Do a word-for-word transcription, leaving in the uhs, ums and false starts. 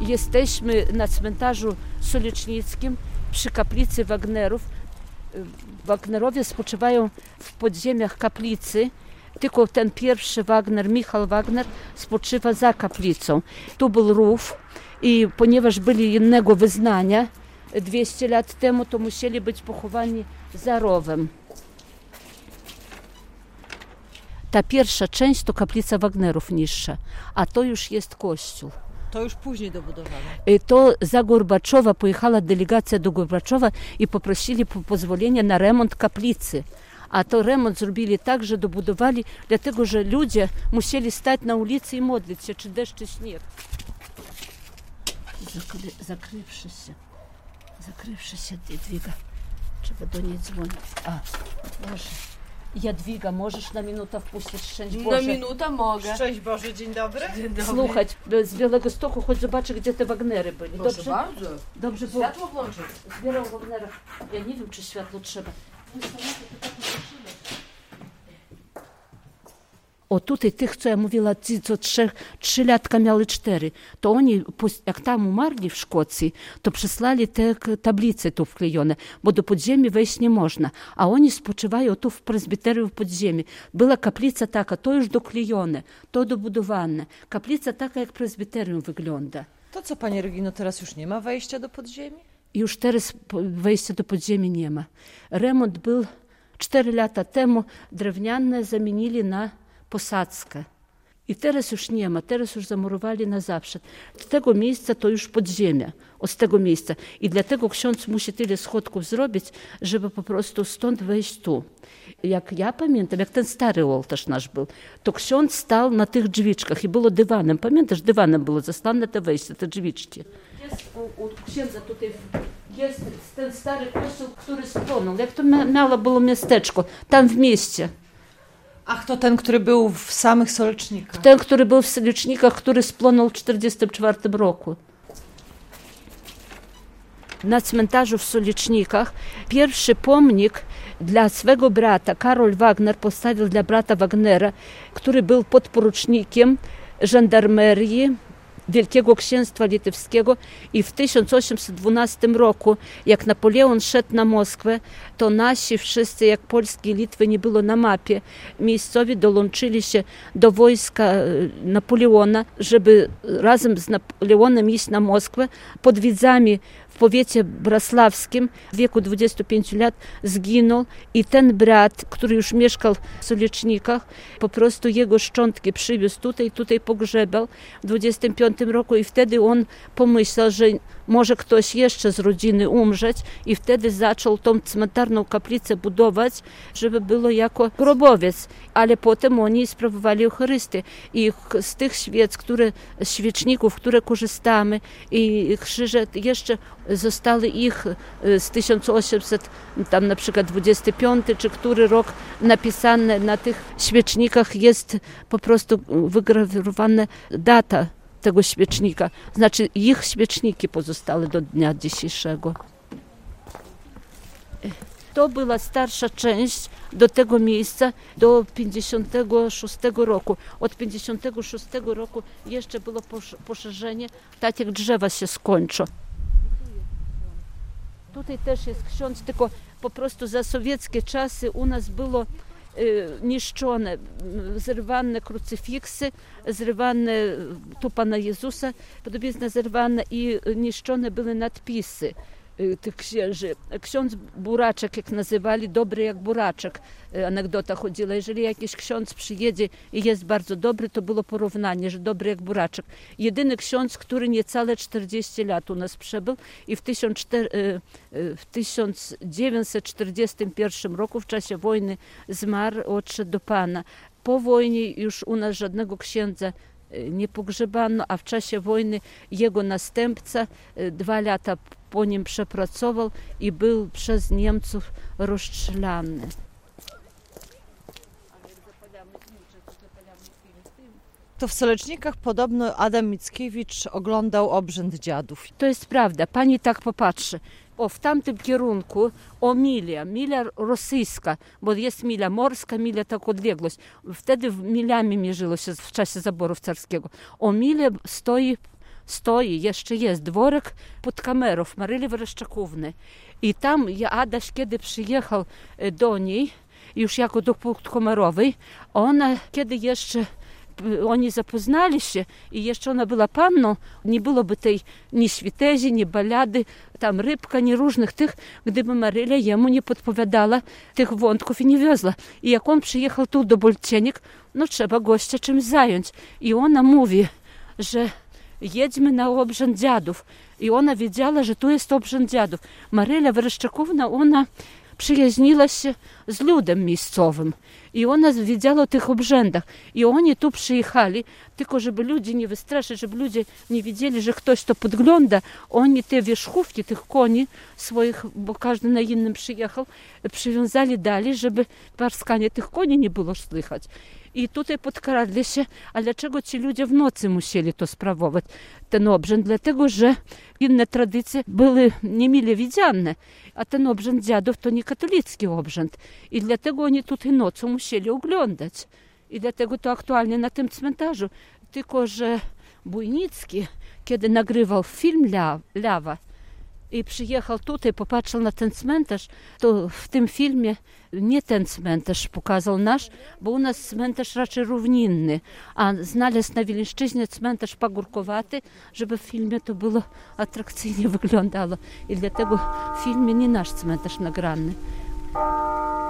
Jesteśmy na cmentarzu Solicznickim przy kaplicy Wagnerów. Wagnerowie spoczywają w podziemiach kaplicy. Tylko ten pierwszy Wagner, Michał Wagner, spoczywa za kaplicą. Tu był rów i ponieważ byli innego wyznania dwieście lat temu, to musieli być pochowani za rowem. Ta pierwsza część to kaplica Wagnerów niższa, a to już jest kościół. To już później dobudowane. To za Gorbaczowa pojechała delegacja do Gorbaczowa i poprosili pozwolenia na remont kaplicy. A to remont zrobili tak, że dobudowali, dlatego że ludzie musieli stać na ulicy i modlić się, czy deszcz, czy śnieg. Zakry, zakrywszy się, zakrywszy się Jadwiga. Trzeba do niej dzwonić. A, Boże. Jadwiga, możesz na minutę wpuścić? Szczęść Boże. Na minutę mogę. Szczęść Boże, dzień dobry. Dzień dobry. Słuchać, z Białegostoku, choć zobaczę, gdzie te Wagnery byli. Proszę Dobrze? bardzo. Dobrze, bo Światło włączyć. zbierał Wagnera. Ja nie wiem, czy światło trzeba. O tutaj tych, co ja mówiła, ci, co trzy, trzy latka miały cztery, to oni, jak tam umarli w Szkocji, to przysłali te tablice tu wklejone, bo do podziemi wejść nie można, a oni spoczywają tu w prezbiterium w podziemi. Była kaplica taka, to już doklejone, to dobudowane. Kaplica taka, jak prezbiterium wygląda. To co, Pani Regino, teraz już nie ma wejścia do podziemi? Już teraz wejścia do podziemi nie ma. Remont był cztery lata temu, drewniane zamienili na posadzkę. I teraz już nie ma, teraz już zamurowali na zawsze. Z tego miejsca to już podziemia, z tego miejsca. I dlatego ksiądz musi tyle schodków zrobić, żeby po prostu stąd wejść tu. Jak ja pamiętam, jak ten stary ołtarz nasz był, to ksiądz stał na tych drzwiczkach i było dywanem. Pamiętasz, dywanem było zasłane te wejście, te drzwiczki. Jest u, u księdza tutaj, jest ten stary kościół, który spłonął. Jak to miało było miasteczko, tam w mieście. Ach, to ten, który był w samych Solecznikach. Ten, który był w Solecznikach, który spłonął w czterdziestym czwartym roku. Na cmentarzu w Solecznikach pierwszy pomnik dla swego brata, Karol Wagner, postawił dla brata Wagnera, który był podporucznikiem żandarmerii Wielkiego Księstwa Litewskiego i w tysiąc osiemset dwunastym roku, jak Napoleon szedł na Moskwę, to nasi wszyscy, jak Polski i Litwy nie było na mapie, miejscowi dołączyli się do wojska Napoleona, żeby razem z Napoleonem iść na Moskwę. Pod Widzami w powiecie brasławskim w wieku dwudziestu pięciu lat zginął i ten brat, który już mieszkał w Solecznikach, po prostu jego szczątki przywiózł tutaj, tutaj pogrzebał w dwudziestym piątym roku i wtedy on pomyślał, że może ktoś jeszcze z rodziny umrzeć i wtedy zaczął tą cmentarną kaplicę budować, żeby było jako grobowiec. Ale potem oni sprawowali Eucharystię i z tych świec, które, świeczników, które korzystamy i krzyże jeszcze zostały ich z tysiąc osiemset, tam na przykład dwudziesty piąty czy który rok napisane na tych świecznikach jest po prostu wygrawerowana data tego świecznika. Znaczy ich świeczniki pozostały do dnia dzisiejszego. To była starsza część do tego miejsca do pięćdziesiątego szóstego roku. Od pięćdziesiątego szóstego roku jeszcze było poszerzenie, tak jak drzewa się skończą. Tutaj też jest ksiądz, tylko po prostu za sowieckie czasy u nas było y, niszczone, zrywane krucyfiksy, zrywane tu Pana Jezusa, podobizna zerwane i niszczone były nadpisy tych księży. Ksiądz Buraczek, jak nazywali, dobry jak buraczek, anegdota chodziła. Jeżeli jakiś ksiądz przyjedzie i jest bardzo dobry, to było porównanie, że dobry jak buraczek. Jedyny ksiądz, który niecałe czterdzieści lat u nas przebył i w tysiąc dziewięćset czterdziestym pierwszym roku, w czasie wojny, zmarł, odszedł do Pana. Po wojnie już u nas żadnego księdza nie pogrzebano, a w czasie wojny jego następca dwa lata po nim przepracował i był przez Niemców rozstrzelany. To w Solecznikach podobno Adam Mickiewicz oglądał obrzęd dziadów. To jest prawda, pani tak popatrzy. O, w tamtym kierunku, o milia, milia rosyjska, bo jest milia morska, milia tak odległość. Wtedy milami mierzyło się w czasie zaborów carskiego. O milia stoi stoi, jeszcze jest dworek pod kamerą Maryli Wereszczakówny. I tam Adaś, kiedy przyjechał do niej, już jako do podkomarowej, ona, kiedy jeszcze oni zapoznali się i jeszcze ona była panną, nie byłoby tej ni świtezi, ni baliady, tam rybka, ni różnych tych, gdyby Marylia jemu nie podpowiadała tych wątków i nie wiozła. I jak on przyjechał tu do Bolcienik, no trzeba gościa czymś zająć. I ona mówi, że jedźmy na obrzęd dziadów. I ona wiedziała, że tu jest obrzęd dziadów. Marylia Wereszczakówna, ona przyjaźniła się z ludem miejscowym. I ona wiedziała o tych obrzędach. I oni tu przyjechali, tylko żeby ludzi nie wystraszyć, żeby ludzie nie widzieli, że ktoś to podgląda. Oni te wierzchówki tych koni swoich, bo każdy na innym przyjechał, przywiązali dalej, żeby parskanie tych koni nie było słychać. I tutaj podkradli się, a dlaczego ci ludzie w nocy musieli to sprawować, ten obrzęd? Dlatego, że inne tradycje były niemile widziane, a ten obrzęd dziadów to nie katolicki obrzęd. I dlatego oni tutaj nocą musieli oglądać. I dlatego to aktualnie na tym cmentarzu. Tylko, że Bujnicki, kiedy nagrywał film Lawa i przyjechał tutaj, popatrzył na ten cmentarz, to w tym filmie nie ten cmentarz pokazał nasz, bo u nas cmentarz raczej równinny, a znalazł na Wileńszczyźnie cmentarz pagórkowaty, żeby w filmie to było atrakcyjnie wyglądało. I dlatego w filmie nie nasz cmentarz nagrany.